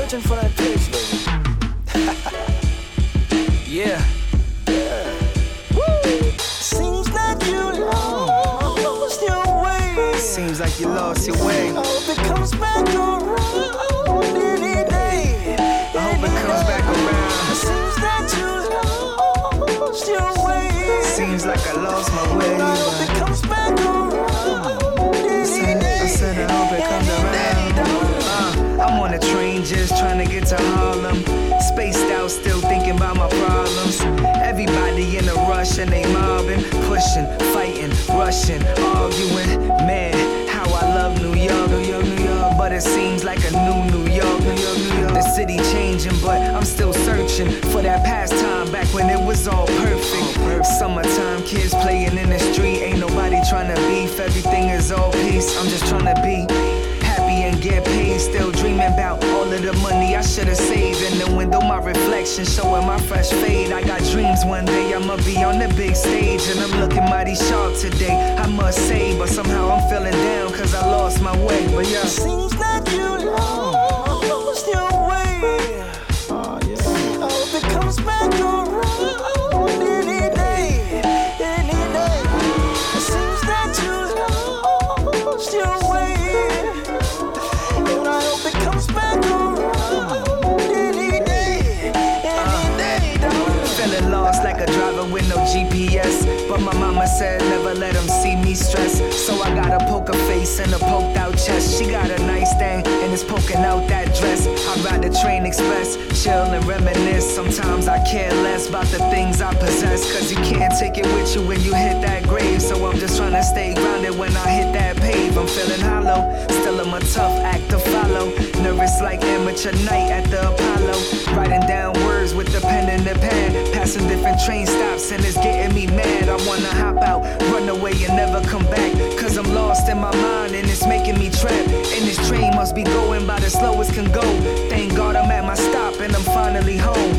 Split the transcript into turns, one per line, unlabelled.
searching for that place, baby. Yeah. Woo. Seems like you lost your way.
Seems like you lost your way.
I hope it comes back around any day.
I hope it comes back around.
Seems that you lost your way.
Seems like I lost my way.
I hope it comes back around any day.
I said I hope it comes around. I'm on a train just trying to get to Harlem. Spaced out, still thinking about my problems. Everybody in a rush and they mobbing, pushing, fighting, rushing, arguing. Man, how I love New York, New York, New York. But it seems like a new New York, New York, New York. The city changing, but I'm still searching for that past time back when it was all perfect. Summertime, kids playing in the street. Ain't nobody trying to beef, everything is all peace. I'm just trying to be happy and get paid. Still dreaming about all of the money I should've saved. In the window, my reflection showing my fresh fade. I got dreams one day I'ma be on the big stage, and I'm looking mighty sharp today, I must say. But somehow I'm feeling down cause I lost my way. But yeah,
seems like you lost your way.
oh yeah.
I hope it comes back around any day, any day. It seems that you lost your way.
Lost like a driver with no GPS, but my mama said never let him see me stress. So I got a poker face and a poked out chest. She got a nice thing and it's poking out that dress. I ride the train express, chill and reminisce. Sometimes I care less about the things I possess, cause you can't take it with you when you hit that grave. So I'm just trying to stay grounded when I hit that pave. I'm feeling hollow, still I'm a tough act to follow. Nervous like amateur night at the Apollo. Writing down words with the pen and the pad, passing different train stops and it's getting me mad. I wanna hop out, run away and never come back, cause I'm lost in my mind and it's making me trapped. And this train must be going by the slowest can go. Thank God I'm at my stop and I'm finally home.